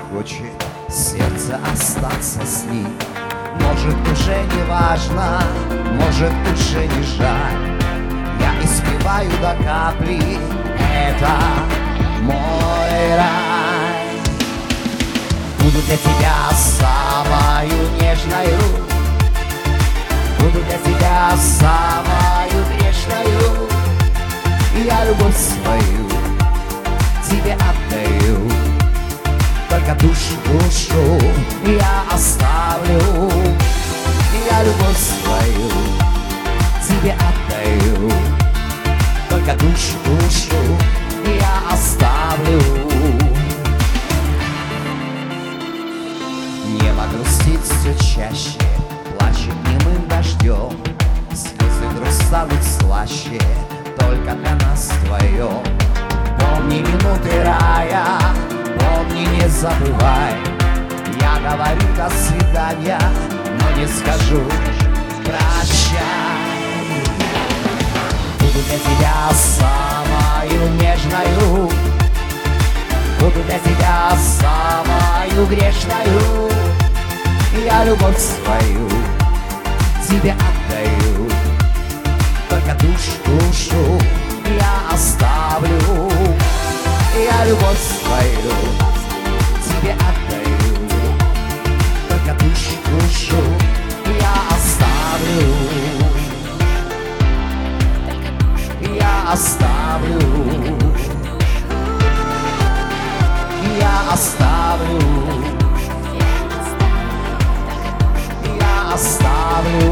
хочет сердце остаться с ним. Может, уже не важно, может, уже не жаль. Я испеваю до капли, это мой рай. Буду для тебя самою нежною, буду для тебя самою грешною. Я любовь свою тебе отдаю, только душу я оставлю. Я любовь свою тебе отдаю, только душу я оставлю. Небо грустит все чаще, плачет немым дождем. Слезы вдруг станут слаще, только для нас вдвоем. Помни минуты рая, помни, не забывай. Я говорю до свидания, но не скажу прощай. Буду для тебя самою нежною, буду для тебя самою грешною. Я любовь свою тебе отдаю, только душу я оставлю. Я любовь свою тебе отдаю, только душу я оставлю. Я оставлю. Я оставлю. Я оставлю.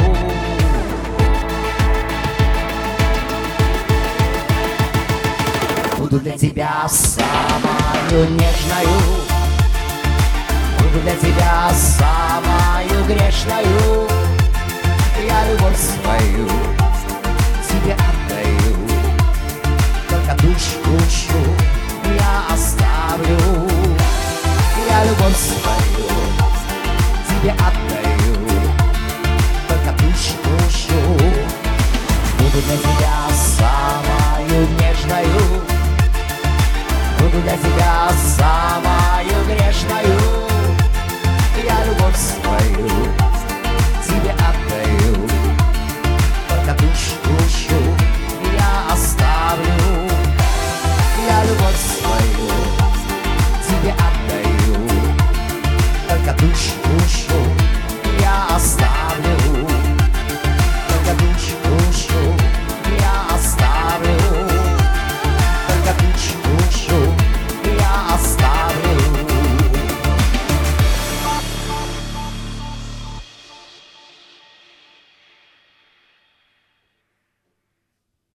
Буду для тебя самою нежною, буду для тебя самою грешною. Я любовь свою тебе отдаю, только душу я оставлю. Я любовь свою тебе отдаю, только душу. Буду для тебя самою нежною, буду для тебя самою грешною. Я любовь свою